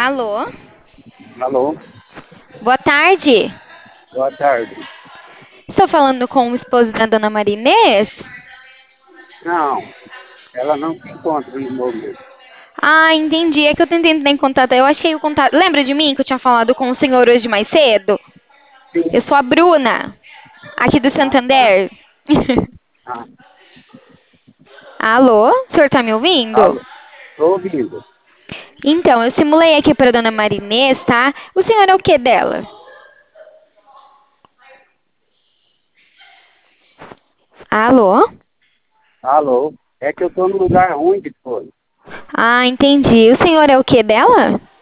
Alô? Alô, Boa tarde. boa tarde. Estou falando com o esposo da dona Marinês? Não, ela não se encontra no momento. Ah, entendi. É que eu tentei entrar em contato. Eu achei o contato. Lembra de mim que eu tinha falado com o senhor hoje mais cedo? Eu Sim. sou a Bruna, aqui do Ah, tá. Santander. Ah, Alô? O senhor tá me ouvindo? alô, tô ouvindo. Então, eu simulei aqui para dona Marinês, tá? O senhor é o que dela? Alô? Alô, é que eu tô num lugar ruim de fone. Ah, entendi. O senhor é o que dela?